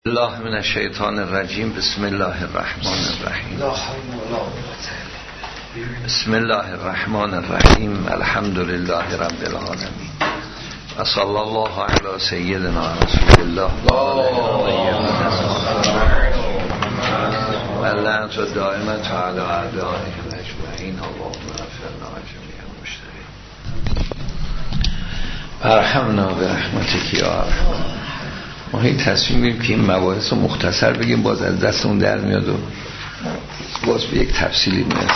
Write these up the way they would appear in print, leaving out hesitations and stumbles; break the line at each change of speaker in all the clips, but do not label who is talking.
الله من الشیطان الرجیم. بسم الله الرحمن الرحیم. بسم الله الرحمن الرحیم. الحمد لله رب العالمین و صلی الله علی سیدنا رسول الله و لعنت دائمة علی اعدائهم اجمعین. اللهم اغفرنا جمیع المشتغلین ارحمنا برحمتک یا ارحم. ما هی تصمیم میگیم که این مباحث رو مختصر بگیم، باز از دستمون در میاد و باز به یک تفصیلی میاد.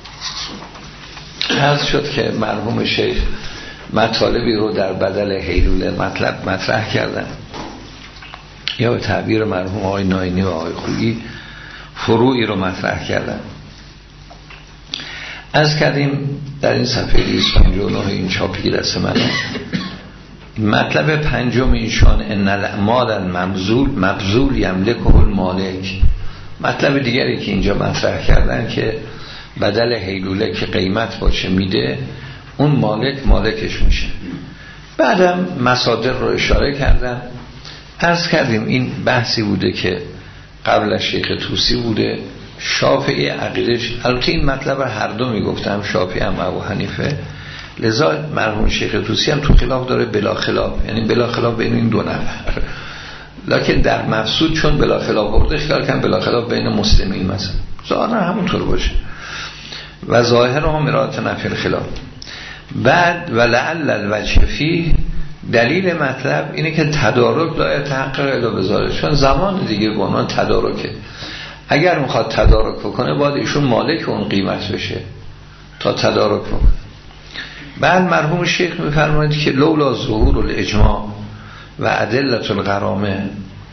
عرض شد که مرحوم شیخ مطالبی رو در بدل هیلوله مطرح کردن، یا به تعبیر مرحوم آقای ناینی و آقای خویی فروعی رو مطرح کردن. از کردیم در این صفحه 259 این چاپی دست منه، مطلب پنجم ایشان ان الاعمال المبذول یملکه المالک. مطلب دیگری که اینجا مطرح کردن که بدل هیلوله که قیمت باشه میده، اون مالکش میشه. بعدم مصادر رو اشاره کردن. عرض کردیم این بحثی بوده که قبل از شیخ طوسی بوده. شافعی عقیدش، البته این مطلب هر دو میگفتم، شافعی هم ابو حنیفه، لذا مرحوم شیخ طوسی هم تو خلاف داره، بلا خلاف، یعنی بلا خلاف بین این دو نفر، لکن در مقصود چون بلا خلاف برده خیال کن بلا خلاف بین مسلمین مثلا، ظاهرا همونطور باشه و ظاهر هم مرات نفی الخلاف. بعد ولعل الوجه فی، دلیل مطلب اینه که تدارک لا يتحقق الا بذلک، چون زمان دیگه با عنوان تدارکه، اگر میخواد تدارک بکنه باید ایشون مالک اون قیمت بشه تا تدارک بکنه. بعد مرحوم شیخ میفرماید که لولا ظهور الاجماع و ادلت الغرامه،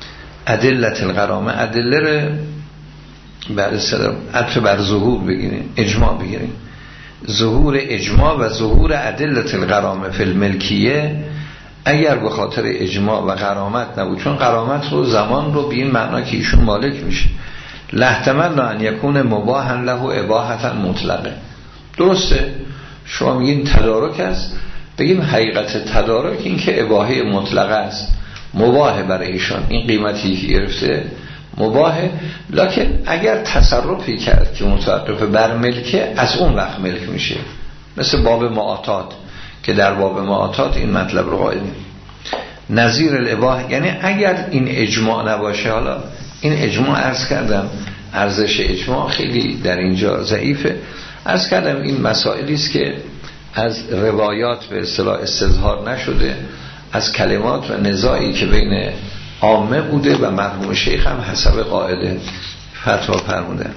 ادله رو بعد سلام عطف بر ظهور بگیریم، اجماع بگیریم، ظهور اجماع و ظهور ادلت الغرامه فی الملکیه، اگر به خاطر اجماع و غرامت نبود، چون غرامت رو زمان رو به این معنا که ایشون مالک میشه، لاحتمل ان یکون مباحا له اباحه مطلقه. درسته شما میگین تدارک است، بگیم حقیقت تدارک این که اباحه مطلقه است، مباحه برای ایشان، این قیمتی که گرفته مباحه، لکن اگر تصرفی کرد که متوقف بر ملکه، از اون وقت ملک میشه، مثل باب معاطات که در باب معاطات این مطلب رو قائلیم. نظیر الاباحه، یعنی اگر این اجماع نباشه، حالا این اجماع عرض کردم ارزش اجماع خیلی در اینجا ضعیفه، عرض کردم این مسائلی است که از روایات به اصطلاح استظهار نشده، از کلمات و نزاعی که بین عامه بوده و مرحوم شیخ هم حسب قاعده فتوا فرمودن.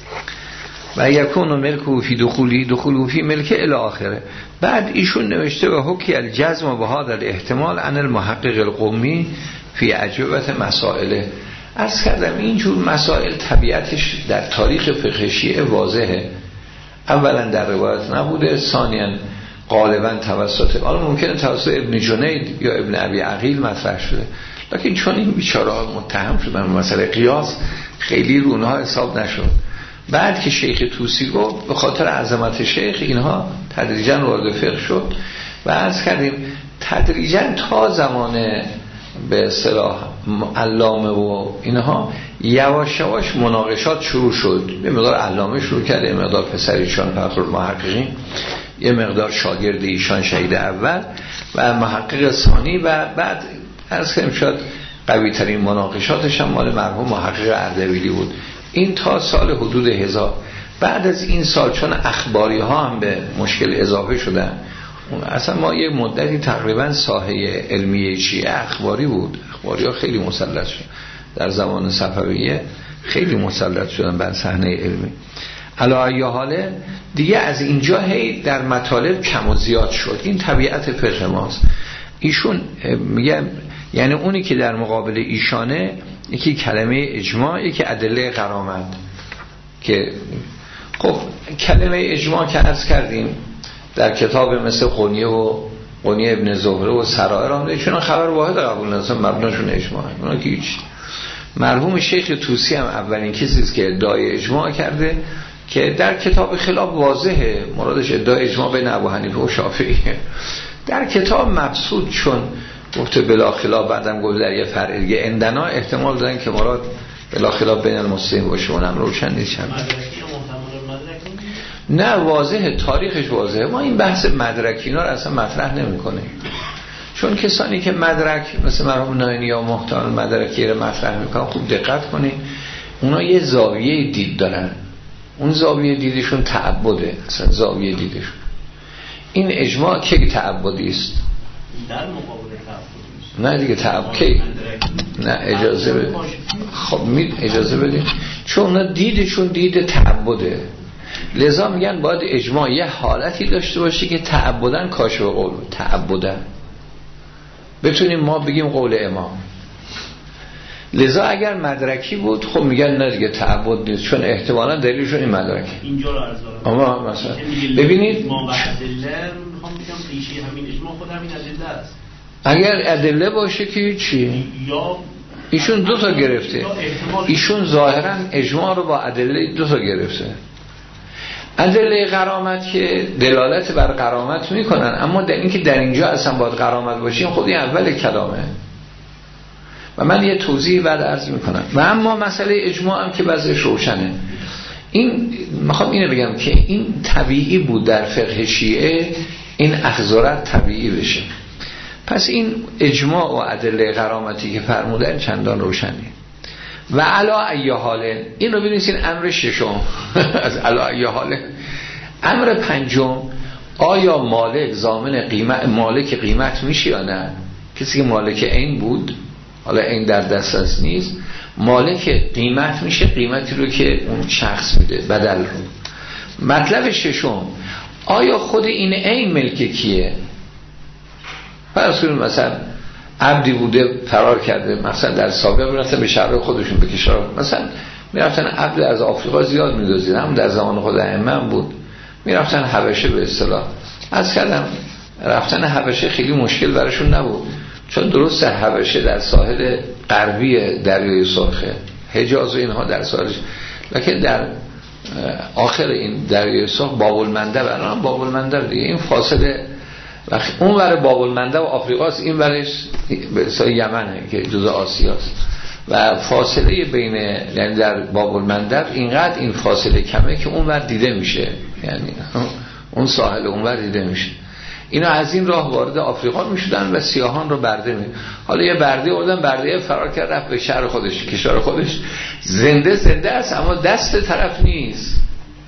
و یکون ملک فی دخول فی ملک الی آخره. بعد ایشون نوشته و حکی الجزم و هذا الاحتمال عن المحقق القمی فی اجوبه مسائله. عرض کردم اینجور مسائل طبیعتش در تاریخ فقه شیعه واضحه، اولا در روایت نبوده، ثانیا غالبا توسط، حالا ممکنه توسط ابن جنید یا ابن ابی عقیل مطرح شده، لکن چون این بیچاره‌ها متهم شدن مسئله قیاس، خیلی رو اونها حساب نشد. بعد که شیخ طوسی گفت به خاطر عظمت شیخ اینها تدریجا وارد فقه شد و عرض کردیم تدریجا تا زمان به اصطلاح علامه و اینها یواش یواش مناقشات شروع شد. یه مقدار علامه شروع کرده، یه مقدار پسریشان فخر المحققین، یه مقدار شاگرد ایشان شهید اول و محقق ثانی، و بعد عرض کنیم شد قوی ترین مناقشاتش هم مال مرحوم محقق اردبیلی بود. این تا سال حدود 1000. بعد از این سال چون اخباری ها هم به مشکل اضافه شدن، اصلا ما یه مدتی تقریبا ساحه علمیه شیعه اخباری بود، اخباری ها خیلی مسلط شد در زمان صفویه، خیلی مسلط شدن بر صحنه علمی. علی ای حاله دیگه از اینجا هی در مطالب کم و زیاد شد، این طبیعت فقه ماست. ایشون میگه یعنی اونی که در مقابل ایشانه، یکی کلمه اجماع، یکی ادله غرامت، که خب کلمه اجماع که عرض کردیم در کتاب مثل قنیه ابن زهره و سرائر هم ایشون خبر واحد قبول نداشتن، مبناشون اجماع، اونا که هیچ. مرحوم شیخ طوسی هم اولین کسی است که ادعای اجماع کرده که در کتاب خلاف واضحه، مرادش ادعای اجماع بین ابو حنیفه و شافعیه. در کتاب مبسوط چون گفته بلا خلاف، بعدم گفت در یه فرع دیگه اندنا احتمال دادن که مراد بلا خلاف بین المسلمین باشه، اونم روشن نیست. نه واضحه، تاریخش واضحه. ما این بحث مدرکی اینا رو اصلا مطرح نمی‌کنیم، چون کسانی که مدرک مثل مرحوم ناینی یا محتمل مدرکی رو مطرح میکنن، خوب دقت کنید، اونا یه زاویه دید دارن، اون زاویه دیدشون تعبده، اصلا زاویه دیدشون. این اجماع که تعبدی است
در مقابل تعبدی،
نه دیگه تعبدی، نه اجازه بده. خب اجازه بده، چون اونا دیدشون دید تعبده، لذا میگن باید اجماع یه حالتی داشته باشه که تعبدن کاشف قول، تعبدن بتونیم ما بگیم قول امام. لذا اگر مدرکی بود خب میگن نه دیگه تعبد نیست، چون احتمالاً دلیلشون این مدرکی.
اینجا رو عرض دارم.
اما مثلا ببینید
ما ادله میخوام بگم ریشه همین اجماع خود همین ادله است.
اگر ادله باشه که چی؟
یا
ایشون دو تا گرفته، ایشون ظاهراً اجماع رو با ادله دو تا گرفته. ادله غرامت که دلالت بر غرامت میکنن، اما در اینکه در اینجا اصلا باید غرامت باشیم خود این اول کلامه و من یه توضیح بعد عرض میکنم. و اما مسئله اجماع هم که وضعش روشنه. این میخوام اینو بگم که این طبیعی بود در فقه شیعه، این اخذارت طبیعی بشه. پس این اجماع و ادله غرامتی که فرمودن چندان روشنه. و علا ای حاله، این رو ببینید، این امر ششم از علا ای حاله. امر پنجم، آیا مالک ضامن قیمت، مالک قیمت میشه یا نه؟ کسی که مالک عین بود، حالا این در دسترس نیست، مالک قیمت میشه، قیمتی رو که اون شخص میده، بدل رو. مطلب ششم، آیا خود این عین ملک کیه؟ فرض کنیم مثلا عبدی بوده فرار کرده، مثلا در سابق میرفتن به شهر خودشون به کشور، مثلا میرفتن عبد از آفریقا زیاد میدوزید، هم در زمان خود ائمه بود، میرفتن حبشه به اصطلاح. از کردم رفتن حبشه خیلی مشکل براشون نبود، چون درست حبشه در ساحل غربی دریای سرخه، حجاز و اینها در ساحلش، لکن در آخر این دریای سرخ باب المندب، الان باب المندب دیگه، این فاصله وقت اون ور باب المندب و آفریقاست، این ورش به اصطلاح یمنه که جزء آسیاست و فاصله بین، یعنی در باب المندب اینقدر این فاصله کمه که اون ور دیده میشه، یعنی اون ساحل اون ور دیده میشه. اینا از این راه وارد آفریقا میشدن و سیاهان رو برده می. حالا یه برده آوردن، برده فرار کرد رفت به شهر خودش، کشور خودش، زنده است اما دست طرف نیست.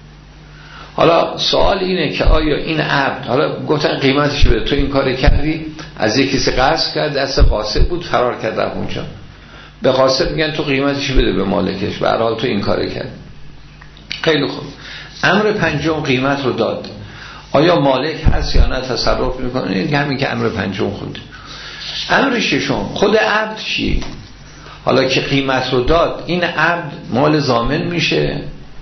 حالا سوال اینه که آیا این عبد، حالا گفتن قیمتش بده، تو این کار کردی، از یک کسی قصد کرد، دست قاصد بود فرار کرد رفت اونجا، به قاصد میگن تو قیمتش بده به مالکش، به هر حال تو این کار کرد. خیلی خوب. امر پنجم قیمت رو داد، آیا مالک هست یا نه تصرف میکنه؟ این همین که امر پنجم خونده. امر ششم، خود عبد چی؟ حالا که قیمت رو داد، این عبد مال ضامن میشه،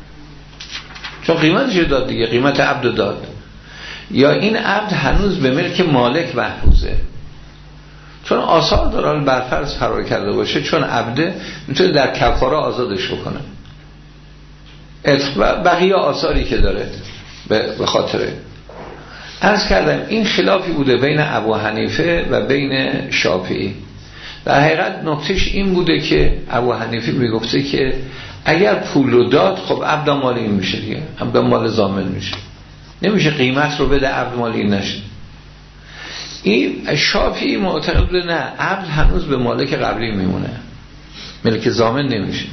چون قیمتش داد دیگه، قیمت عبد داد، یا این عبد هنوز به ملک مالک محفوظه؟ چون آثار داره، برفرض فرار کرده باشه، چون عبده میتونه در کفاره آزادش بکنه، بقیه آثاری که داره به خاطره. عرض کردم این خلافی بوده بین ابو حنیفه و بین شافعی. در حقیقت نکتهش این بوده که ابو حنیفه میگفته که اگر پول رو داد، خب عبد مال این میشه دیگه، عبد مال ضامن میشه، نمیشه قیمت رو بده عبد مال این نشه. این شافعی معتقد بوده نه، عبد هنوز به مالک قبلی میمونه، ملک ضامن نمیشه،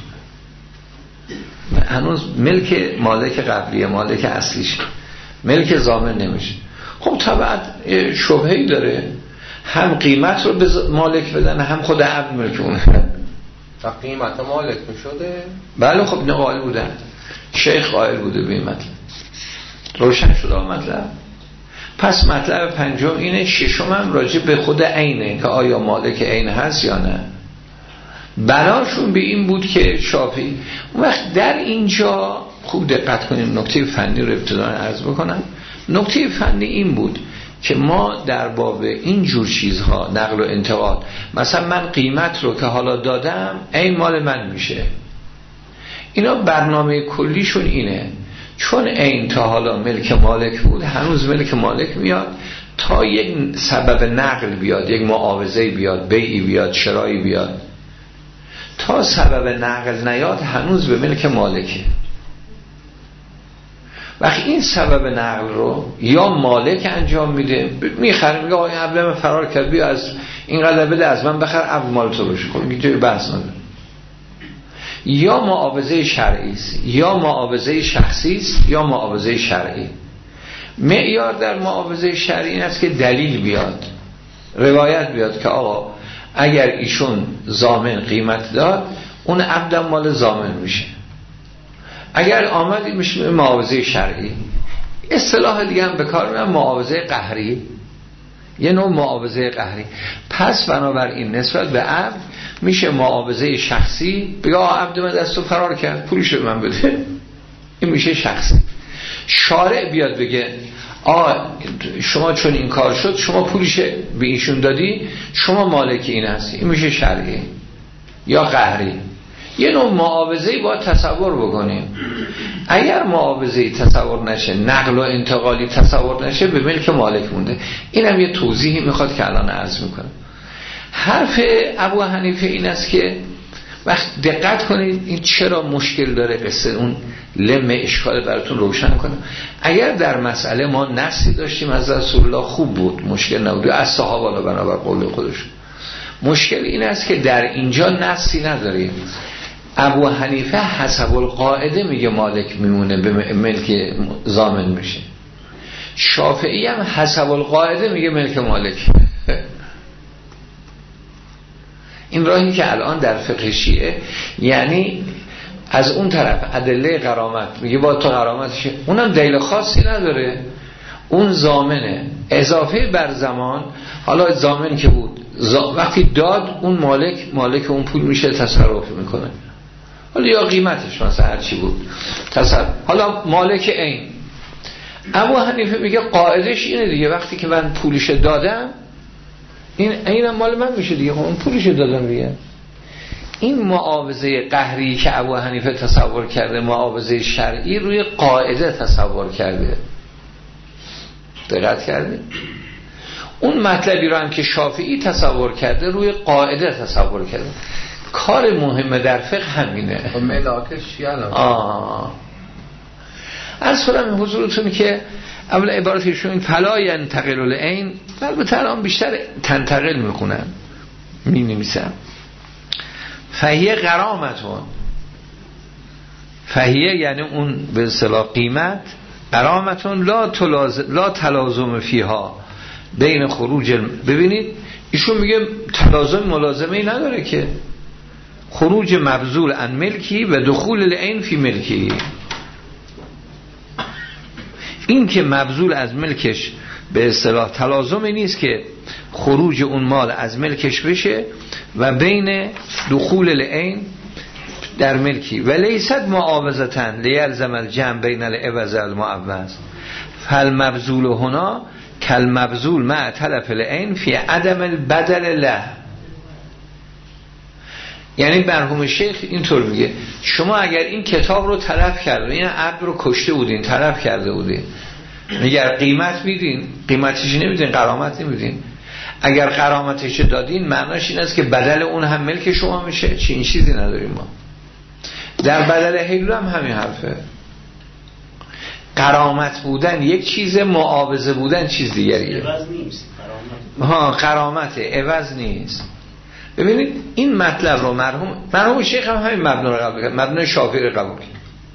هنوز ملک مالک قبلیه، مالک اصلیشه، ملک ضامن نمیشه. خب طبعا شبهه‌ای داره، هم قیمت رو به مالک بدن، هم خود عبد ملک اونه.
و قیمت مالک میشده؟
بله خب اینه قائل بودن، شیخ قائل بوده به این مطلب. روشن شده مطلب. پس مطلب پنجم اینه. ششم هم راجع به خود عینه که آیا مالک عین هست یا نه. بناشون به این بود که شافعی اون وقت در اینجا خوب دقت کنیم، نکته فنی رو ابتداً عرض بکنم. نکته فنی این بود که ما در باب این جور چیزها، نقل و انتقال، مثلا من قیمت رو که حالا دادم این مال من میشه، اینا برنامه کلیشون اینه، چون این تا حالا ملک مالک بود هنوز ملک مالک میاد، تا یک سبب نقل بیاد، یک معاوضه بیاد، بیعی بیاد، شرایی بیاد، تا سبب نقل نیاد هنوز به ملک مالکه. وقتی این سبب نقل رو یا مالک انجام میده، میخره، میگه آقا این عبد من فرار کرد، بیا از این قدر بده از من بخر، عبد مال تو بشه، خب میگه توی بحث نداره. یا معاوضه شرعی است، یا معاوضه شخصی است، یا معاوضه شرعی. معیار در معاوضه شرعی این است که دلیل بیاد، روایت بیاد که آقا اگر ایشون ضامن قیمت داد، اون عبد مال ضامن میشه. اگر آمد میشه معاوضه شرعی. اصطلاح دیگه هم به کار میبرن معاوضه قهری، یه نوع معاوضه قهری. پس بنابراین نسبت به عبد میشه معاوضه شخصی، بگه عبد من دستو فرار کرد، پولش رو من بده، این میشه شخصی. شارع بیاد بگه شما چون این کار شد، شما پولش به ایشون دادی، شما مالک این هستی، این میشه شرعی یا قهری. یه نوع معاوضه‌ای باید تصور بکنیم. اگر معاوضه‌ای تصور نشه، نقل و انتقالی تصور نشه، به ملک مالک مونده. اینم یه توضیحی میخواد که الان عرض میکنم. حرف ابو حنیفه این است که وقت دقت کنید این چرا مشکل داره، قصه اون لم اشکال براتون روشن کنم. اگر در مسئله ما نصی داشتیم از رسول الله خوب بود، مشکل نبود، از صحابه بنابر قول خودشون. مشکل این است که در اینجا نصی نداریم. ابو حنیفه حسب القاعده میگه مالک میمونه، به ملک ضامن میشه. شافعی هم حسب القاعده میگه ملک مالک. این راهی که الان در فقه شیعه، یعنی از اون طرف ادله غرامت میگه با تو غرامتشه، اونم دلیل خاصی نداره، اون ضامنه، اضافه بر زمان. حالا ضامن که بود، وقتی داد اون مالک اون پول میشه، تصرف میکنه، حالا یا قیمتش مثلا هر چی بود حالا مالک این. ابو حنیفه میگه قاعدش اینه دیگه، وقتی که من پولش دادم، اینم مال من میشه دیگه، اون پولش دادم دیگه. این معاوضه قهری که ابو حنیفه تصور کرده، معاوضه شرعی روی قاعده تصور کرده. دقت کردید؟ اون مطلبی رو هم که شافعی تصور کرده روی قاعده تصور کرده. کار مهمه در فقه همینه.
ملاکش یعنی
از فرم حضورتون که اول عبارتشون فلا ینتقل العین، البته الان بیشتر تنتقل میکنن، می نویسم فهیه غرامتون، فهیه یعنی اون به اصطلاح قیمت، غرامتون لا تلازم فیها بین خروج ببینید ایشون میگه تلازم ملازمه ای نداره که، خروج مبذول عن ملکی و دخول العین فی ملکی. این که مبذول از ملکش به اصطلاح تلازمی نیست که خروج اون مال از ملکش بشه و بین دخول العین در ملکی. و لیست معاوضتن لیلزم الجمع بین العوض المعوض فالمبذول هنا کالمبذول مع تلف العین فی عدم البدل له. یعنی مرحوم شیخ اینطور میگه شما اگر این کتاب رو تلف کرده، این عبد رو کشته بودین، تلف کرده بودین، اگر قیمت میدین، قیمتش نمیدین، غرامت نمیدین، اگر غرامتش دادین معناش این است که بدل اون هم ملک شما میشه. چی این چیزی نداریم ما. در بدل حیلول هم همین حرفه. غرامت بودن یک چیز، معاوضه بودن چیز دیگریه.
عوض نیست
غرامت عوض نیست. ببینید این مطلب رو مرحوم شیخ هم همین مبنا رو قبول کرد، مبنا شافعی رو قبول کرد.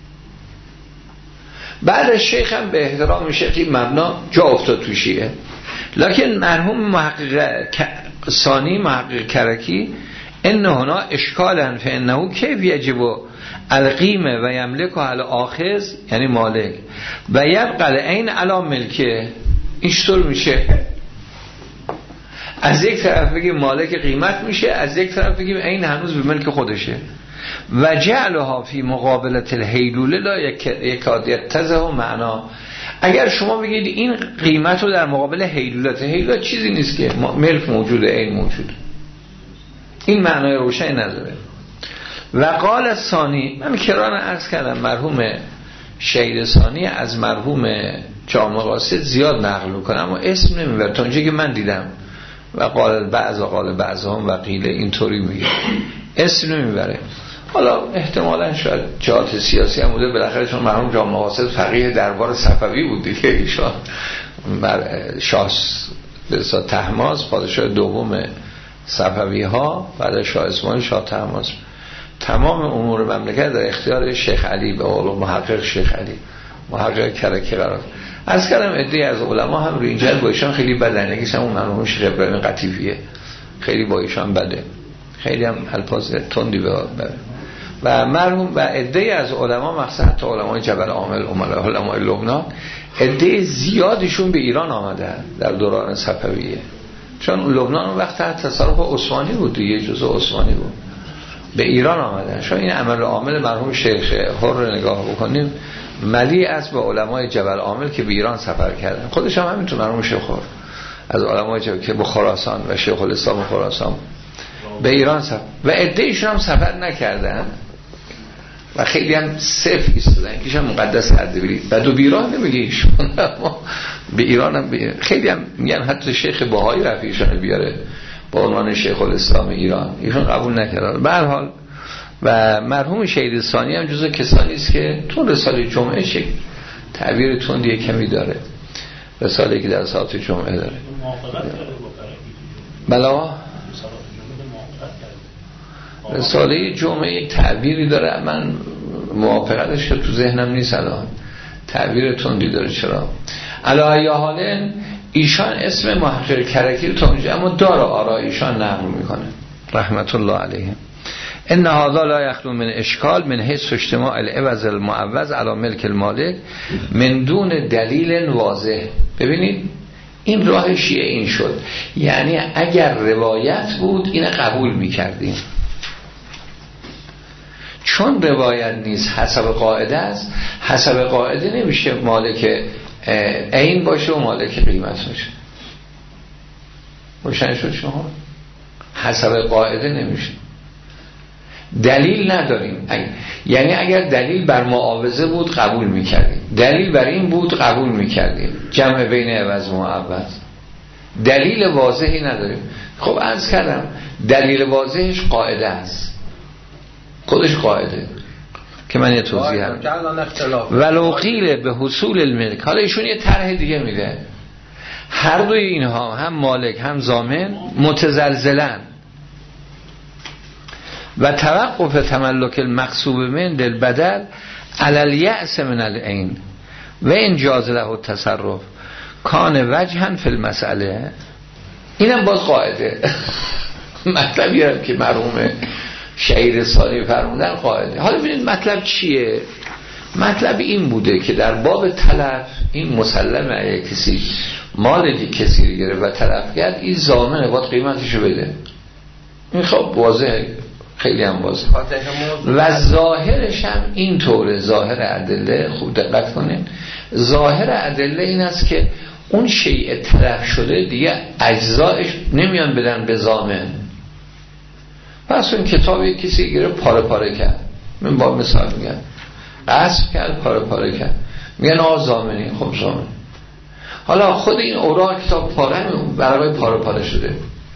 بعد از شیخ هم به احترام شیخ این مبنا جا افتاد تو شیعه. لکن مرحوم محقق ثانی، محقق کرکی، انه هنا اشکالا فانه کیف یجب القیمه و یملک علی آخذ یعنی مالک و یبقى العین علی ملکه. این چطور میشه؟ از یک طرف بگیم مالک قیمت میشه، از یک طرف بگیم عین هنوز به ملک خودشه. و جعلها فی مقابلت الحیلوله لا یکاد یتضح معنا. اگر شما بگید این قیمت رو در مقابل حیلولت چیزی نیست که ملک موجوده، عین موجوده، این معنای روشنی نداره. و قال ثانی، من کران عرض کردم مرحوم شهید ثانی از مرحوم جامع قاصد زیاد نقل میکنه اما اسم نمیبره تا اونجایی که من دیدم و قال بعض هم و قیل اینطوری میگه اسم نمیبره. حالا احتمالاً شاید جهات سیاسی هم بوده، بالاخره چون مرحوم جامع قاصد فقیه دربار صفوی بود دیگه، ایشان شاه طهماسب پادشاه دوم صفوی ها بعد شاه اسماعیل شاه طهماسب تمام امور مملکت در اختیار شیخ علی به قول محقق شیخ علی محقق کرکی قرار. از کلم عده‌ای از علما هم روی اینجا با ایشان خیلی بدن، یکیش همون مرحوم شیخ ابراهیم قطیفیه خیلی با ایشان بده، خیلی هم الفاظ تندی بره و مرحوم و عده‌ای از علما مخصوصا حتی علمای جبل عامل علمای لبنان عده زیادشون به ایران آمدن در دوران صفویه، چون لبنان اون وقت تحت تصرف عثمانی بود دیگه، جزء عثمانی بود، به ایران آمدن. چون این عمل عامل مرحوم شیخ حر نگاه بکنیم ملی است به علمای جبل عامل که به ایران سفر کردن، خودش هم همینطور مرحوم شیخ حر از علمای جبل که به خراسان و شیخ الاسلام خراسان به ایران سفر و عده‌ایشون هم سفر نکردن و خیلی هم صفر ایستادن، یکیش هم مقدس اردبیلی و دو بیراه نمیگه ایشون به ایران هم خیلی هم میگن حتی شیخ بهایی رفیعشان بیاره با عنوان شیخ الاسلام ایران، ایشون قبول نکردن. به هر حال و مرحوم شهید ثانی هم جزو کسانی است که تو رساله جمعه شکل تعبیر تندی کمی داره، رساله که در ساعت جمعه داره بلا رساله جمعه یک تعبیری داره، من موافقتش که تو ذهنم نیست الان، تعبیر تندی داره. چرا علی حال ایشان اسم محقق کرکی رو تا اونجا اما داره آراء ایشان نقل میکنه رحمت الله علیه. ان هذا لا یخلو من اشکال من حیث اجتماع العوض المعوض علی ملک المالک من دون دلیل واضح. ببینید این راه شیعه این شد، یعنی اگر روایت بود این قبول میکردیم، چون روایت نیست حسب قاعده است، حسب قاعده نمیشه مالک عین باشه و مالک قیمت باشه. روشن شد شما؟ حسب قاعده نمیشه، دلیل نداریم. یعنی اگر دلیل بر معاوضه بود قبول میکردیم، دلیل بر این بود قبول میکردیم، جمع بین عوض و معوض. دلیل واضحی نداریم. خب عرض کردم دلیل واضحش قاعده است، خودش قاعده که من یه توضیح هم ولو قیل به حصول الملک. حالا ایشون یه طرح دیگه میده، هر دوی اینها هم مالک هم ضامن متزلزلن و توقف تملک المقصوب من دل بدل علی الیأس من العین و ان جاز له التصرف کان وجها فی المسئله. اینم باز قاعده مطلبی هم که مرحوم شهید ثانی فرمودن قاعده. حالا ببینید مطلب چیه؟ مطلب این بوده که در باب تلف این مسلمه اگه کسی مال کسی رو گرفت و تلف کرد این ضامنه باید قیمتشو بده، این خب واضحه، خیلی هم واضحه و ظاهرش هم این طوره. ظاهر ادله خوب دقت کنین، ظاهر ادله این است که اون شیء تلف شده دیگه اجزایش نمیان بدن به ضامن. پس اون کتاب یک کسی گرفت پاره پاره کرد، من با مثال میگم غصب کرد پاره پاره کرد، میگن آقا ضامنی. خب ضامن. حالا خود این اوراق کتاب پاره برای پاره پاره شده،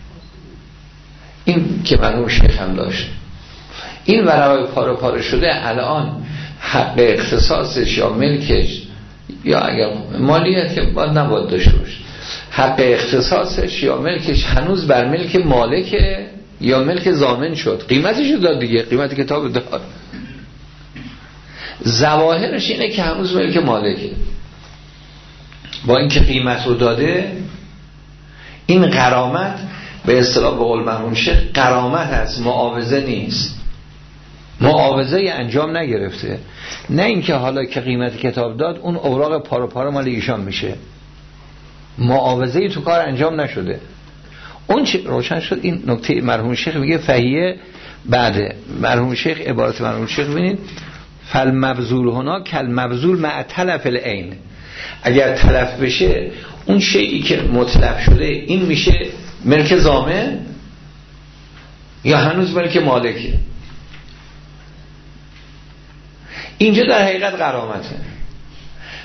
این که مرحوم شیخ هم داشت، این برای پاره پاره شده الان حق اختصاصش یا ملکش یا اگر مالیت که باید نباید داشته باشه، حق اختصاصش یا ملکش هنوز بر ملک مالکه یا ملک ضامن شد، قیمتش رو داد دیگه، قیمت کتاب داد. ظواهرش اینه که هنوز ملک مالکه، با اینکه قیمت رو داده. این غرامت به اصطلاح به قول مرحوم شیخ غرامت است، معاوضه نیست، معاوضه انجام نگرفته. نه اینکه حالا که قیمت کتاب داد اون اوراق پارو پارو مال ایشان میشه، معاوضه تو کار انجام نشده. اون چه روشن شد. این نکته مرحوم شیخ میگه فهیه بعد مرحوم شیخ عبارت مرحوم شیخ ببینید فالمبذول هنا کالمبذول مع تلف العین. اگر تلف بشه اون شیئی که متلف شده این میشه ملک ضامن یا هنوز ملک مالکه. اینجا در حقیقت غرامته.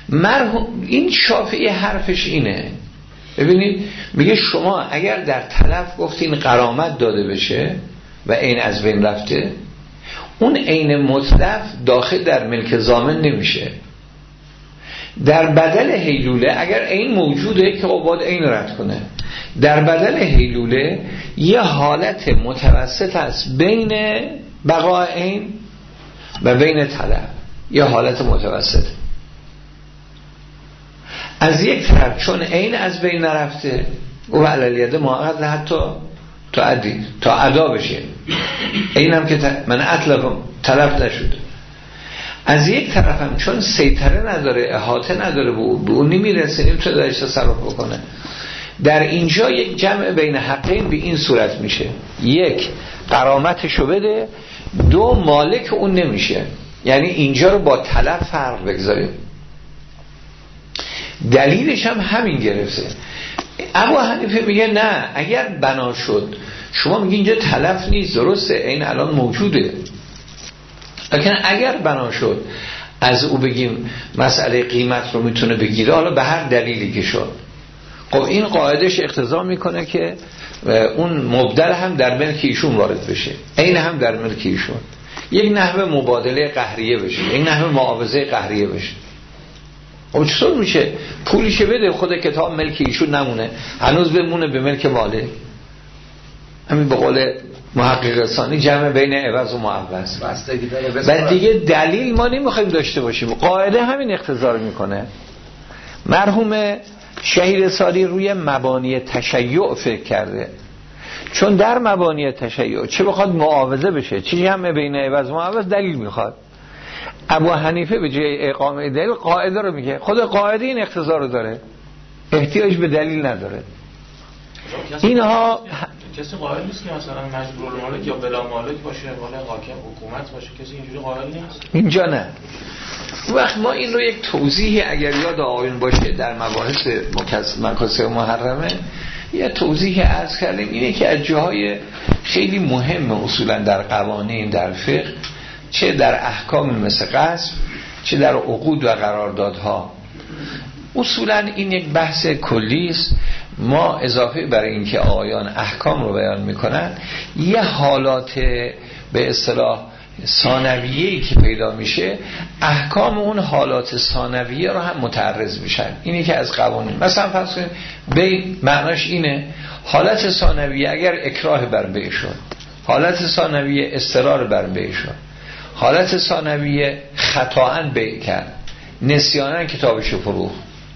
این شافعی حرفش اینه، ببینید میگه شما اگر در تلف گفتین غرامت داده بشه و عین از بین رفته، اون عین متلف داخل در ملک ضامن نمیشه. در بدل هیلوله اگر عین موجوده که باید عین رد کنه، در بدل هیلوله یه حالت متوسط است بین بقای عین و بین تلف، یه حالت متوسط. از یک طرف چون عین از بین نرفته و علیه معقد حتی تا ادا بشه، اینم که من اطلقم تلف نشده. از یک طرف هم چون سیطره نداره، احاطه نداره، به اون نمیرسه، نمیتونه درش تصرف بکنه. در اینجا یک جمع بین حقین به این صورت میشه: یک، غرامتشو بده، دو، مالک اون نمیشه. یعنی اینجا رو با تلف فرق بگذاریم. دلیلش هم همین گرفته. ابو حنیفه میگه نه، اگر بنا شد، شما میگی اینجا تلف نیست، درسته این الان موجوده، لیکن اگر بنا شد از او بگیم مسئله قیمت رو میتونه بگیره، حالا به هر دلیلی که شد، خب این قاعدش اقتضا میکنه که اون مبدل هم در ملک ایشون وارد بشه، این هم در ملک ایشون، یک نحوه مبادله قهریه بشه، یک نحوه معاوضه قهریه بشه. خب چطور میشه پولیشه بده، خود کتاب ملک ایشون نمونه، هنوز بمونه به ملک مالک؟ همین به قول محقق ثانی جمع بین عوض و معوض. و دیگه دلیل ما نمیخوایم داشته باشیم، قاعده همین اقتضا رو میکنه. مرحوم شهید ساری روی مبانی تشیع فکر کرده، چون در مبانی تشیع چه بخواد معاوضه بشه، چه جمع بین عوض و معوض دلیل میخواد. ابو حنیفه به جای اقامه دلیل قاعده رو میگه، خود قاعده این اقتضا رو داره، احتیاج به دلیل نداره. اینها
کسی قائل نیست که مثلا مجبور المالک یا بلا مالک باشه، ولی حاکم حکومت باشه، کسی اینجوری قائل نیست.
اینجا نه. وقت ما این رو یک توضیحی اگر یاد آقایون باشه در مباحث مکاسب محرمه، یه توضیحی عرض کردیم، اینه که از جاهای خیلی مهم اصولا در قوانین، در فقه، چه در احکام مثل قصب، چه در عقود و قراردادها، اصولا این یک بحث کلی است. ما اضافه برای اینکه آقایان احکام رو بیان میکنن، یه حالات به اصطلاح ثانویه‌ای که پیدا میشه، احکام اون حالات ثانویه رو هم متعرض میشن. اینی که از قوانین مثلا فرض کنیم بی معناش اینه، حالت ثانویه اگر اکراه بر بی شد، حالت ثانویه اضطرار بر بی شد، حالت ثانویه خطااً بی کرد، نسیاناً کتابشو فروخت،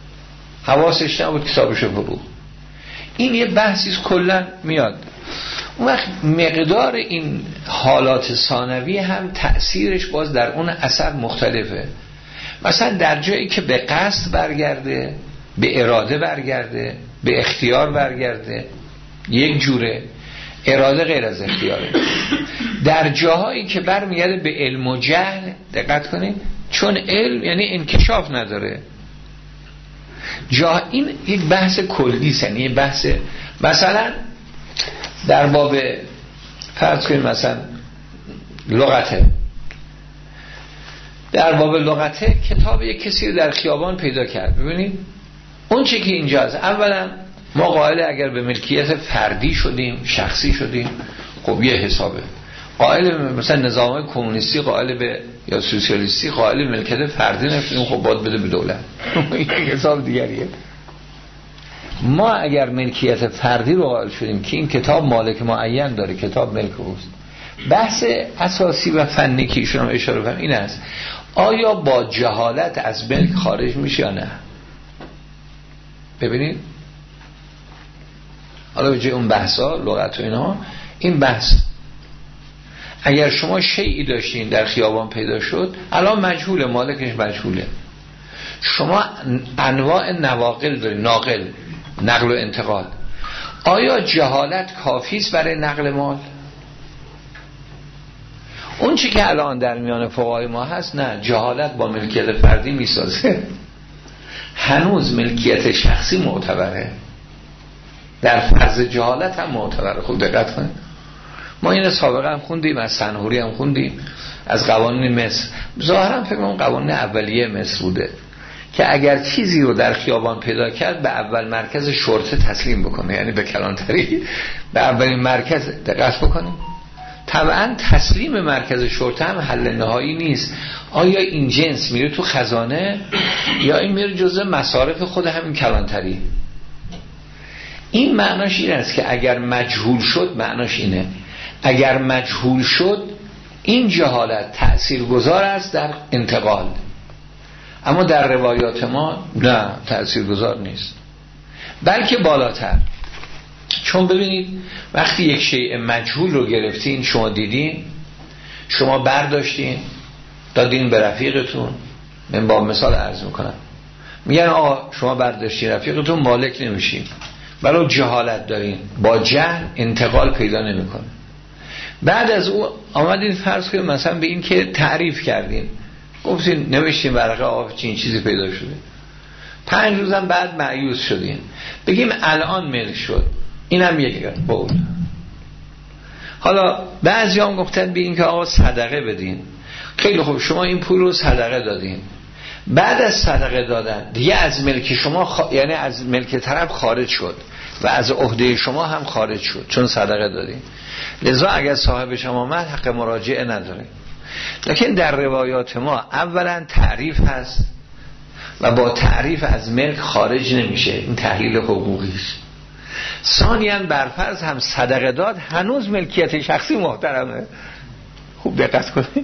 حواسش نبود کتابشو فروخت، این یه بحثی کلا میاد. اون وقت مقدار این حالات ثانوی هم تأثیرش باز در اون اثر مختلفه. مثلا در جایی که به قصد برگرده، به اراده برگرده، به اختیار برگرده، یک جوره، اراده غیر از اختیاره. در جاهایی که برمیگرده به علم و جهل، دقت کنید، چون علم یعنی انکشاف نداره، این یک بحث کلی است، یعنی یک بحث مثلا در باب فرض کنیم مثلا لغته، در باب لغته کتاب یک کسی رو در خیابان پیدا کرد، ببینید اون چه که اینجاست، اولا ما قائل اگر به ملکیت فردی شدیم، شخصی شدیم، خب یه حسابه، قائل مثلا نظام کمونیستی قائل به یا سوسیالیستی قائل ملکیت فردی نشدیم، خب باید بده به دولت، یک حساب دیگریه. ما اگر ملکیت فردی رو قائل شدیم که این کتاب مالک معین داره، کتاب ملک اوست، بحث اساسی و فنی که ایشون هم اشاره کنم این است، آیا با جهالت از ملک خارج میشه یا نه؟ ببینید حالا به جای اون بحثا لغت و اینها، این بحث اگر شما شیئی داشتین در خیابان پیدا شد، الان مجهوله، مالکش مجهوله، شما انواع نواقل دارید، نقل و انتقال، آیا جهالت کافی است برای نقل مال؟ اون چی که الان در میان فقهای ما هست، نه، جهالت با ملکیت فردی میسازه، هنوز ملکیت شخصی معتبره، در فرض جهالت هم معتبره. خوب دقت کنید، ما این سابقا هم خوندیم، از سنهوری هم خوندیم، از قوانین مصر، ظاهرا فکر کنم قوانین اولیه مصر بوده که اگر چیزی رو در خیابان پیدا کرد به اول مرکز شرطه تسلیم بکنه، یعنی به کلانتری به اولین مرکز دقت بکنه. طبعا تسلیم مرکز شرطه هم حل نهایی نیست. آیا این جنس میره تو خزانه یا این میره جزء مصارف خود همین کلانتری؟ این معناش این است که اگر مجهول شد، معناش اینه اگر مجهول شد این جهالت تأثیرگذار است در انتقال، اما در روایات ما نه تأثیرگذار نیست، بلکه بالاتر. چون ببینید وقتی یک شیء مجهول رو گرفتین، شما دیدین، شما برداشتین دادین به رفیقتون، من با مثال عرض میکنم، میگن آقا شما برداشتین رفیقتون مالک نمیشین، ولی جهالت دارین، با جهل انتقال پیدا نمیکنه. بعد از او آمدین فرض کنید مثلا به این که تعریف کردین، گفتین نوشتین ورقه آقا چین چیزی پیدا شده، 5 روزم بعد مایوس شدین، بگیم الان ملک شد، اینم یک بود. حالا بعضی هم گفتن به این که آقا صدقه بدین، خیلی خوب شما این پول رو صدقه دادین، بعد از صدقه دادن دیگه از ملک شما یعنی از ملک طرف خارج شد و از عهده شما هم خارج شد چون صدقه دادین، لذا اگر صاحبش هم آمد حق مراجعه نداره. لیکن در روایات ما اولا تعریف هست و با تعریف از ملک خارج نمیشه، این تحلیل حقوقی است. ثانیاً برفرض هم صدقه داد، هنوز ملکیت شخصی محترمه. خوب دقت کنید.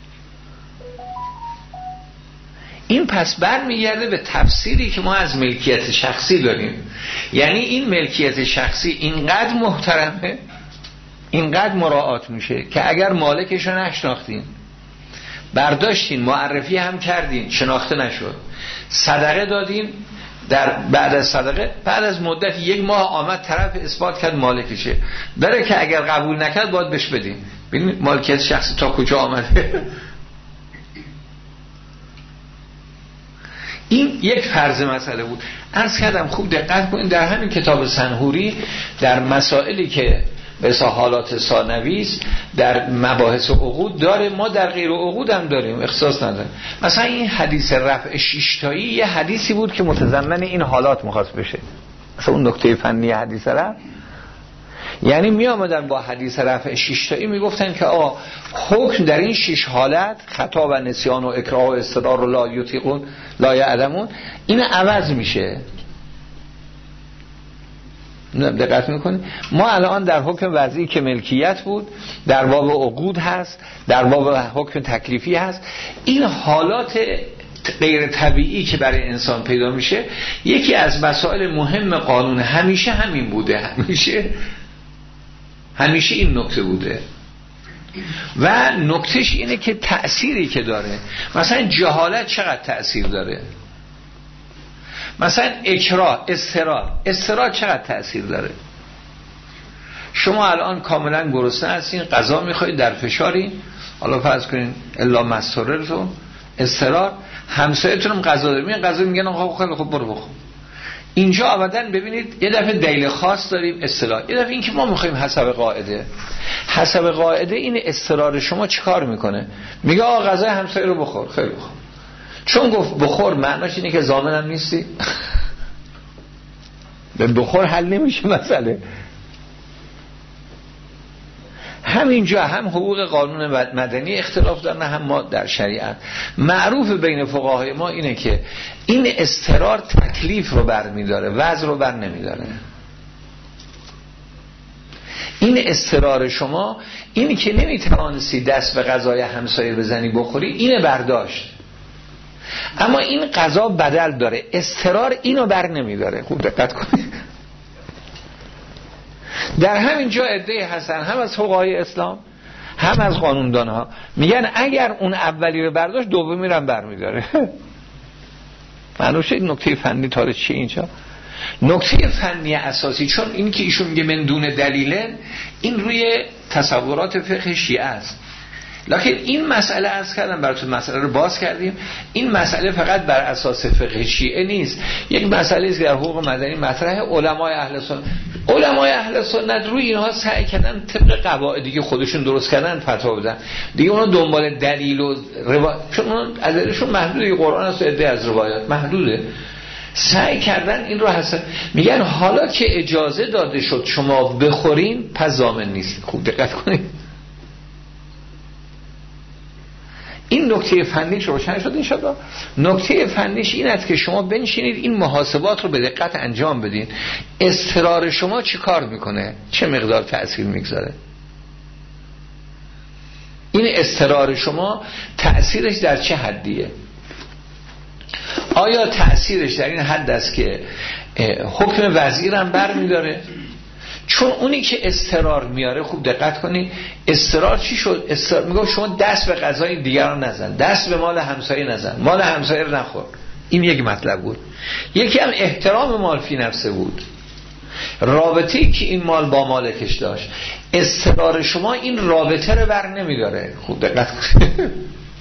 این پس برمیگرده به تفسیری که ما از ملکیت شخصی داریم، یعنی این ملکیت شخصی اینقدر محترمه، اینقدر مراعات میشه که اگر مالکش رو نشناختین، برداشتین معرفی هم کردین، شناخته نشد، صدقه دادین، بعد از صدقه بعد از مدت 1 ماه آمد طرف اثبات کرد مالکشه، داره که اگر قبول نکرد باید بهش بدین. ببینید مالکیت شخصی تا کجا آمده. این یک فرض مسئله بود. عرض کردم خوب دقت کنید در همین کتاب سنهوری در مسائلی که به حالات ثانوی در مباحث عقود داره، ما در غیر عقود هم داریم، اختصاص نداره. مثلا این حدیث رفع 6 تایی یه حدیثی بود که متضمن این حالات می‌خواست بشه، مثلا اون نکته فنی حدیث رفع، یعنی می آمدن با حدیث رفع 6 تایی میگفتن که آقا حکم در این 6 حالت، خطا و نسیان و اکراه و اصرار و لا یطیقون لا یعلمون، این عوض میشه. دقت میکنید ما الان در حکم وضعی که ملکیت بود، در باب عقود هست، در باب حکم تکلیفی هست، این حالات غیر طبیعی که برای انسان پیدا میشه، یکی از مسائل مهم قانون همیشه همین بوده، همیشه این نکته بوده و نکتهش اینه که تأثیری که داره، مثلا جهالت چقدر تأثیر داره، مثلا اکراه، اضطرار چقدر تأثیر داره. شما الان کاملا گرسنه هستین، غذا میخواید، در فشارین، حالا فرض کنین الا مسررتون، اضطرار، همسایتون هم غذا داره، میگن غذا، میگن آقا خیلی خوب برو بخور. اینجا ابداً ببینید یه دفعه دلیل خاص داریم، اصطلاح، یه دفعه این که ما میخوایم حسب قاعده این اضطرار شما چیکار میکنه؟ میگه آقا غذای همسایه رو بخور، خیلی خوب. چون گفت بخور معناش اینه که ضامنم نیستی؟ به بخور حل نمیشه مسئله. همینجا هم حقوق قانون مدنی اختلاف دارن، هم ما در شریعت. معروف بین فقهای ما اینه که این اضطرار تکلیف رو بر میداره، وضع رو بر نمیداره. این اضطرار شما اینی که نمیتوانستی دست به غذای همسایه بزنی بخوری، اینه برداشت، اما این غذا بدل داره، اضطرار اینو بر نمیداره. خوب دقت کنید. در همین جا عده هستن هم از فقهای اسلام هم از قانوندان ها میگن اگر اون اولی رو برداشت دومی رو هم برمیداره. معنوشه این نکته فنی تاره چیه اینجا؟ نکته فنی اساسی، چون این که ایشون میگه من دون دلیله، این روی تصورات فقه شیعه است. لکن این مسئله عرض کردم براتون، مسئله رو باز کردیم، این مسئله فقط بر اساس فقه شیعه نیست، یک مسئله است که در حقوق مدنی مطرح علمای اهل سنت. علمای اهل سنت روی اینها سعی کردن طبق قواعدی که خودشون درست کردن فتوا بدن دیگه. اونا دنبال دلیل و روایت، چون اون عددشون محدوده، قرآن است و عده از روایات محدوده، سعی کردن این رو حسن میگن حالا که اجازه داده شد شما بخورین پس ضامن نیست. خوب دقت کنید، این نکته فنیش روشن شد انشاءالله. نکته فنیش این است که شما بنشینید این محاسبات رو به دقت انجام بدین. اضطرار شما چی کار میکنه، چه مقدار تأثیر میگذاره. این اضطرار شما تأثیرش در چه حدیه؟ آیا تأثیرش در این حد است که حکم وضعی هم بر میداره؟ چون اونی که اضطرار میاره، خوب دقت کنید، اضطرار چی شد؟ اضطرار میگه شما دست به غذای دیگران نزن، دست به مال همسایه نزن، مال همسایه رو نخور. این یک مطلب بود. یکی هم احترام مال فی نفسه بود، رابطه‌ای که این مال با مالکش داشت. اضطرار شما این رابطه رو بر نمیداره. خوب دقت کنید،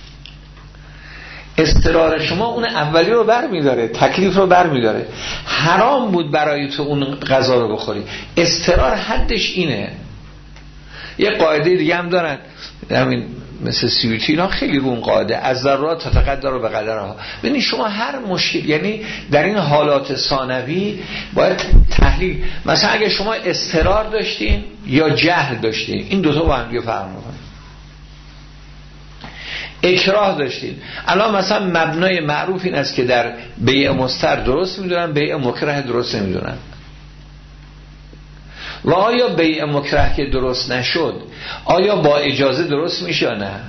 اضطرار شما اون اولی رو بر میداره، تکلیف رو بر میداره. حرام بود برای تو اون غذا رو بخوری، اضطرار حدش اینه. یه قاعده دیگه هم دارن همین مثل سیوطی اینا خیلی رو اون قاعده از ضرورات تتقدر رو به قدرها. ببینید شما هر مشکل، یعنی در این حالات ثانوی باید تحلیل. مثلا اگه شما اضطرار داشتین یا جهل داشتین، این دوتا با هم دیگه فرق میکنه. اکراه داشتین، الان مثلا مبنای معروف این است که در بیع مستر درست میدونن، بیع مکره درست نمیدونن. و آیا بیع مکره که درست نشد آیا با اجازه درست میشه یا نه؟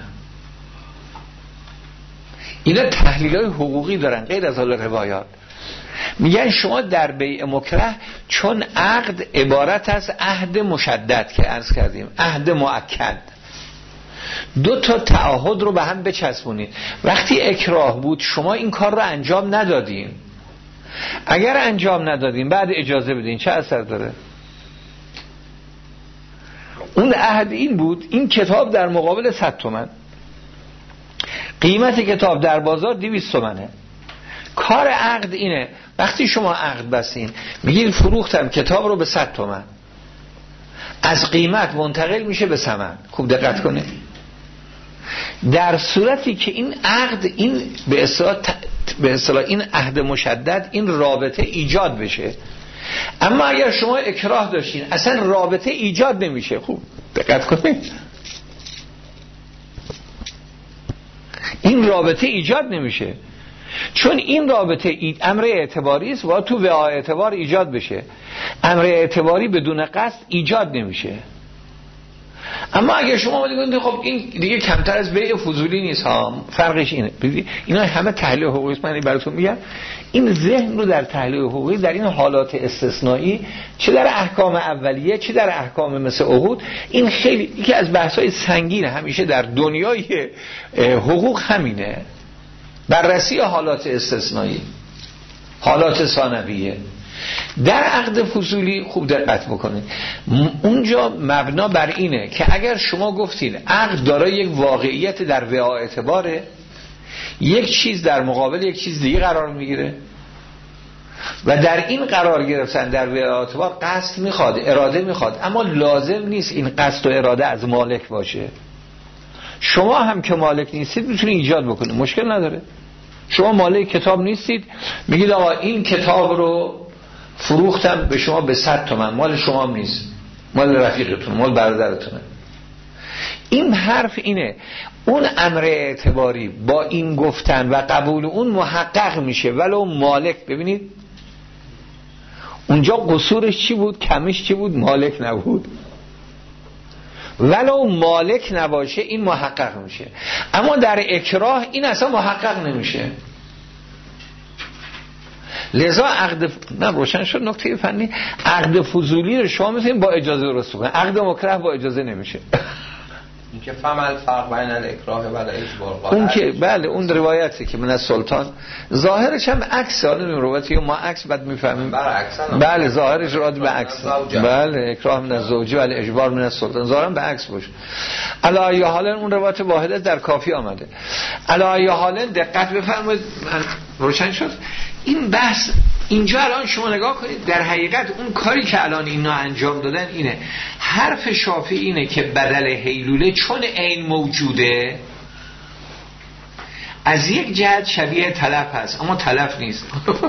اینا تحلیل‌های حقوقی دارن غیر از حال روایات. میگن شما در بیع مکره چون عقد عبارت از عهد مشدد که عرض کردیم، عهد مؤکد، دو تا تعهد رو به هم بچسبونید. وقتی اکراه بود شما این کار رو انجام ندادین، اگر انجام ندادین بعد اجازه بدین چه اثر داره؟ اون عهد این بود، این کتاب در مقابل 100 تومن، قیمت کتاب در بازار 200 تومنه. کار عقد اینه، وقتی شما عقد بستین میگین فروختم کتاب رو به 100 تومن، از قیمت منتقل میشه به ثمن. خوب دقت کنید، در صورتی که این عقد، این به اصطلاح این عهد مشدد، این رابطه ایجاد بشه. اما اگر شما اکراه داشتین اصلا رابطه ایجاد نمیشه. خوب دقت کنید، این رابطه ایجاد نمیشه، چون این رابطه امر اعتباری است و تو وعای اعتبار ایجاد بشه. امر اعتباری بدون قصد ایجاد نمیشه. اما اگه شما بگید خب این دیگه کمتر از بیع فضولی نیست ها، فرقش اینه. اینا همه تحلیل حقوقی است. من براتون میگم این ذهن رو در تحلیل حقوقی در این حالات استثنایی، چه در احکام اولیه چه در احکام مثل عقود، این خیلی یکی از بحث‌های سنگین همیشه در دنیای حقوق همینه. بررسی حالات استثنایی، حالات ثانویه. در عقد فضولی خوب دقت بکنید، اونجا مبنا بر اینه که اگر شما گفتین عقد دارای یک واقعیت در وعای اعتباره، یک چیز در مقابل یک چیز دیگه قرار میگیره و در این قرار گرفتن در وعای اعتبار قصد میخواد، اراده میخواد، اما لازم نیست این قصد و اراده از مالک باشه. شما هم که مالک نیستید میتونید ایجاد بکنید، مشکل نداره. شما مالک کتاب نیستید، میگید آقا این کتاب رو فروختم به شما به 100 تومن، مال شما هم نیست، مال رفیقتون، مال برادرتونه. این حرف اینه، اون امر اعتباری با این گفتن و قبول اون محقق میشه ولو مالک. ببینید اونجا قصورش چی بود، کمش چی بود؟ مالک نبود. ولو مالک نباشه این محقق میشه، اما در اکراه این اصلا محقق نمیشه. لذا عقد روشن شد نکته فنی. عقد فضولی رو شما میتونید با اجازه درست کنید، عقد مکره با اجازه نمیشه.
این که فهم الفرق بین الاکراه و الاجبار،
اون که بله اون روایتی که من از سلطان ظاهرش هم عکس، حالا روایتی ما عکس بعد میفهمیم بله ظاهرش راد به عکس، بله اکراه من از زوجه و الاجبار من از سلطان ظاهرا به عکس باشه. علی حالا اون روایت واحده در کافی آمده. علی حالا دقت بفرمایید، روشن شد این بحث اینجا الان شما نگاه کنید، در حقیقت اون کاری که الان اینا انجام دادن اینه، حرف شافعی اینه که بدل هیلوله چون عین موجوده از یک جهت شبیه تلف هست اما تلف نیست.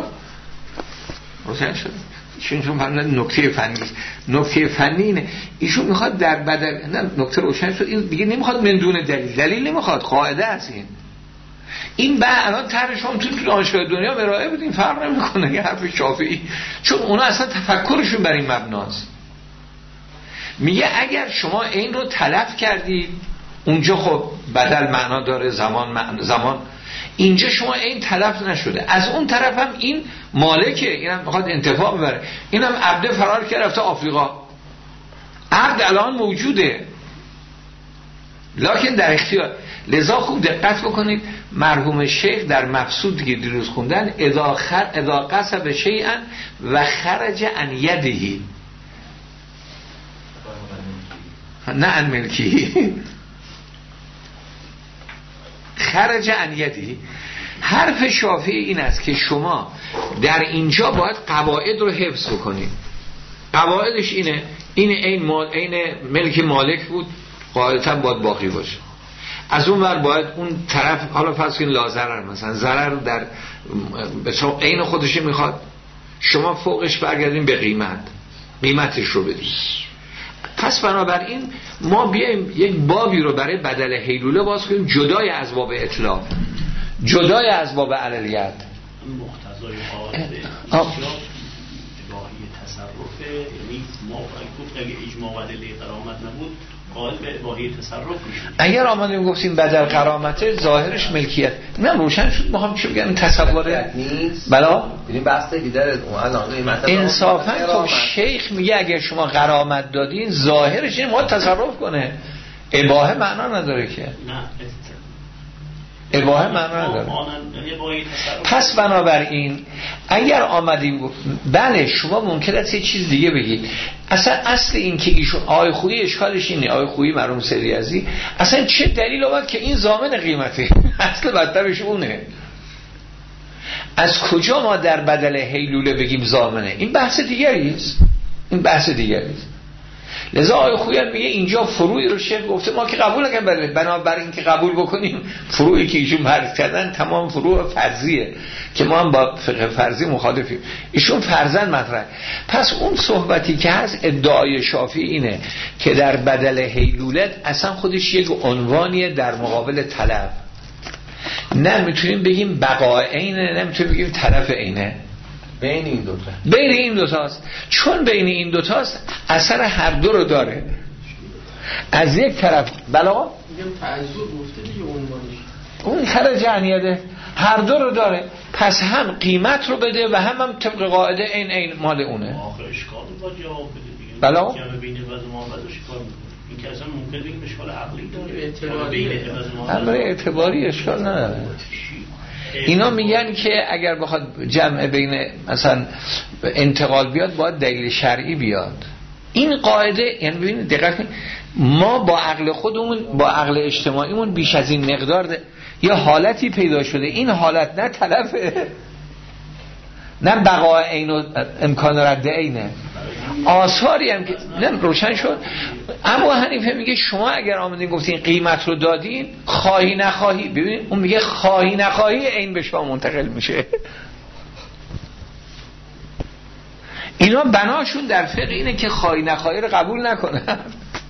روشن شد؟ چون فهمیدن نکته فنی است. نکته فنی اینه ایشون میخواد در بدل، نه نکته روشن شد، این دیگه نمیخواد من دون دلیل نمیخواد، قاعده است این الان طرح شما تو دانشگاه دنیا ارائه بدین فرق نمیکنه یه حرف شافعی، چون اونا اصلا تفکرشون بر این مبناست. میگه اگر شما این رو تلف کردید اونجا خب بدل معنا داره، زمان اینجا شما این تلف نشده، از اون طرف هم این مالکه، اینم میخواد انتفاع ببره، اینم عبد فرار کرد رفته آفریقا، عبد الان موجوده لکن در اختیار. لذا خوب دقت بکنید مرحوم شیخ در مقصود که دیروز خوندن اذا قصب شیئا و خرج عن یدهی، نه عن ملکی، خرج عن یدهی. حرف شافعی این است که شما در اینجا باید قواعد رو حفظ بکنید. قواعدش اینه، این ملک مالک بود قاعدتا باید باقی باشه، از اون ور باید اون طرف، حالا فرض کنید لاضرر مثلا ضرر در عین خودش میخواد، شما فوقش برگردین به قیمتش رو بدید. پس بنابراین ما بیایم یک بابی رو برای بدل هیلوله باز کنیم جدای از باب اطلاق، جدای از باب عللیت.
مقتضای قاعده اباحی تصرفه، یعنی ما گفت اگه اجماع و ادله قرامت نبود قائل به اباحی تصرف میشد.
اگر آمدیم گفتیم بدل قرامته ظاهرش ملکیت، من روشن شد ما هم چه بگم تصوره بلا
ببین بحثی داره اون
انصافا. خب شیخ میگه اگر شما قرامت دادین ظاهرش این ما تصرف کنه، اباحه معنا نداره که،
نه
اباحه معنا نداره. پس بنابراین اگر آمدیم گفت بله شما ممکن است یه چیز دیگه بگید، اصلا اصل این که ایشون آقای خویی اشکالش اینه، آقای خویی مرحوم سریعزی اصلا چه دلیل آورد که این ضامن قیمته؟ اصل بدترش اونه. از کجا ما در بدل هیلوله بگیم ضامنه؟ این بحث دیگری است، این بحث دیگری است. لذا آقای خویی میگه اینجا فروعی رو شیخ گفته ما که قبول نکنیم، بنابراین این که قبول بکنیم فروعی که ایشون معرفی کردن تمام فروع فرضیه که ما هم با فقه فرضی مخالفیم، ایشون فرضاً مطرح. پس اون صحبتی که هست ادعای شافعی اینه که در بدل هیلولت اصلا خودش یک عنوانیه در مقابل طلب، نه میتونیم بگیم بقاء عینه، نه میتونیم بگیم طرف عینه،
بین این دوتا،
بین این دوتاست. چون بین این دوتاست اثر هر دو رو داره. از یک طرف بلا
میگم تعذر گفته دیگه عنوانش،
اون خرج عنیده هر دو رو داره، پس هم قیمت رو بده و هم طبق قاعده این مال اونه.
آخر اشکال رو جواب بده دیگه.
بلا
جمع بین عوض و معوض اشکال میکنه. این که اصلا ممکن بگیم اشکال عقلی داره، بین عوض و معوض
امر اعتباری اشکال نداره. اینا میگن که اگر بخواد جمع بین مثلا انتقال بیاد باید دلیل شرعی بیاد. این قاعده، یعنی ببینید دقت کنید، ما با عقل خودمون با عقل اجتماعیمون بیش از این مقدار یه حالتی پیدا شده، این حالت نه تلفه نه بقاء عین و امکان رد عینه، آثاری هم که نه روشن شد. اما حنیفه میگه شما اگر آمدین گفتین قیمت رو دادین خواهی نخواهی، ببینید اون میگه خواهی نخواهی عین به شما منتقل میشه. اینا بناشون در فقه اینه که خواهی نخواهی رو قبول نکنن.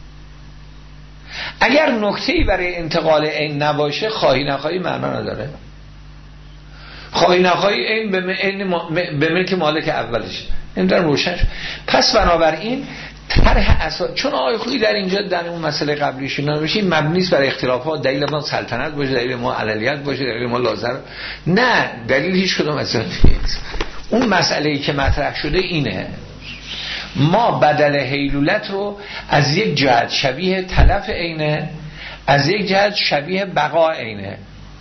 اگر نکته‌ای برای انتقال عین نباشه خواهی نخواهی معنا نداره. خواهی نخواهی عین به ملک مالک اولش این در روشن شد. پس بنابراین طرح اساس، چون آقای خویی در اینجا در اون مسئله قبلیش نمیشه مبنی است بر اختلافات، دلیل ما سلطنت باشه، دلیل ما عللیت باشه، دلیل ما لازر، نه دلیل هیچ کدوم از این نیست. اون مسئله‌ای که مطرح شده اینه ما بدل هیلولت رو از یک جهت شبیه تلف عینه، از یک جهت شبیه بقا عینه،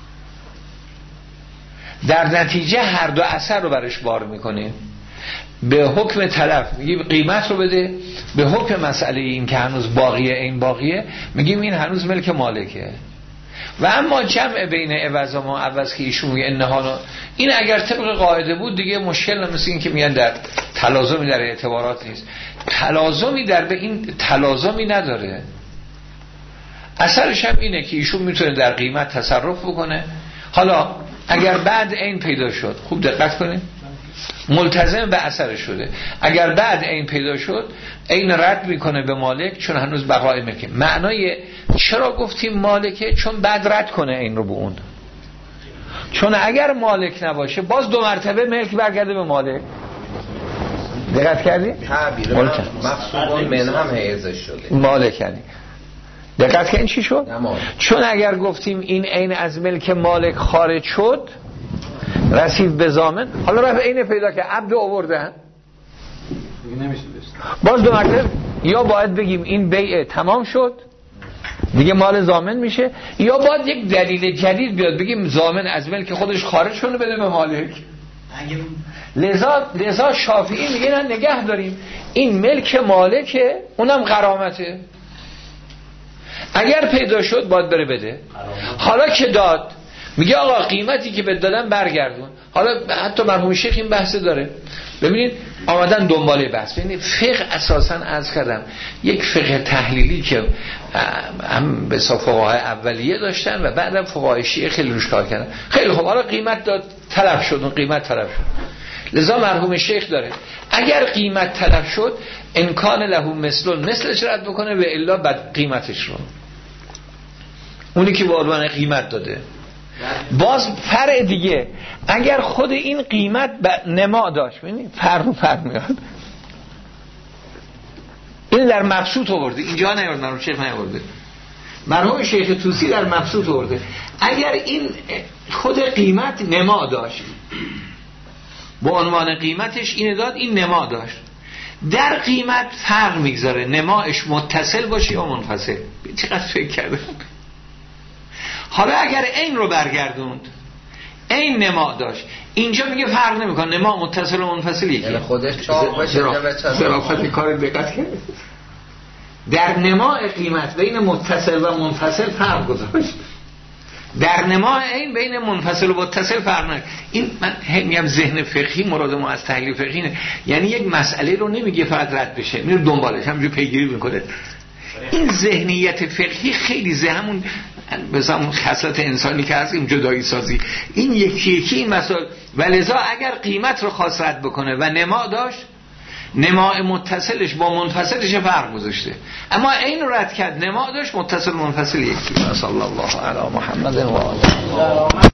در نتیجه هر دو اثر رو برش بار میکنیم. به حکم تلف میگیم قیمت رو بده، به حکم مسئله این که هنوز باقیه این باقیه میگیم این هنوز ملک مالکه. و اما جمع بین عوض و ما عوض که ایشون میگه انها، این اگر طبق قاعده بود دیگه مشکل نمیشه. این که میگن در تلازمی در اعتبارات نیست، تلازمی در به این تلازمی نداره. اثرش هم اینه که ایشون میتونه در قیمت تصرف بکنه. حالا اگر بعد عین پیدا شد، خوب دقت کنید، ملتزم به اثرش شده، اگر بعد عین پیدا شد عین رد میکنه به مالک، چون هنوز بقای ملکه. معنای چرا گفتیم مالکه؟ چون بعد رد کنه عین رو به اون، چون اگر مالک نباشه باز دو مرتبه ملک برگرده به مالک. دقت کردی؟
تعبیر مفصول من هم حیزش شده
مالک. یعنی دقت کردین چی شد؟ چون اگر گفتیم این عین از ملک مالک خارج شد رسید به ضامن، حالا رفت عین پیدا که عبد آوردن باز دو مرتبه، یا باید بگیم این بیع تمام شد دیگه مال ضامن میشه، یا باید یک دلیل جدید بیاد بگیم ضامن از ملک خودش خارج شده بده به مالک. لذا شافعی میگه نه نگه داریم، این ملک مالکه، اونم غرامته، اگر پیدا شد باید بره بده. حالا که داد میگه آقا قیمتی که بهت دادم برگردون. حالا حتی مرحوم شیخ این بحث داره. ببینید آمدن دنباله بحث. ببینید فقه اساساً عرض کردم یک فقه تحلیلی که هم به فقهای اولیه داشتن و بعدم فقهای شیعه خیلی روش کار کردن. خیلی خوب، حالا قیمت داد طلب شد، اون قیمت طلب شد. لذا مرحوم شیخ داره اگر قیمت طلب شد امکان له مثلش رد بکنه و الا بعد قیمتش رو اونی که با عنوان قیمت داده. باز فرع دیگه اگر خود این قیمت نما داشت، ببینید فرق میاد. این در مبسوط آورده، اینجا نیورده، مرحوم شیخ نیورده، مرحوم شیخ طوسی در مبسوط آورده. اگر این خود قیمت نما داشت با عنوان قیمتش اینه داد، این نما داشت، در قیمت فرق میگذاره نماش متصل باشه یا منفصل. چقدر فکر کردم. حالا اگر این رو برگردوند این نما داشت، اینجا میگه فرق نمیکنه نما متصل و منفصل یکی،
یعنی خودش چاق باشه.
ظرافت کار دقت کرد، در نما قیمت بین متصل و منفصل فرق گذاشت، در نما این بین منفصل و متصل فرق نکنه. این من میگم ذهن فقهی، مراد ما از تحلیل فقهی نه، یعنی یک مسئله رو نمیگه فقط رد بشه، میره دنبالش همونجوری پیگیری میکنه. این ذهنیت فقهی خیلی همون مثلا خصلت انسانی که هست، این جدایی سازی، این یکی این مسائل. ولذا اگر قیمت رو خاص رد بکنه و نما داشت، نما متصلش با منفصلش فرق گذاشته، اما این رو رد کرد نما داشت متصل منفصل یکی. صلی الله علی محمد و آله.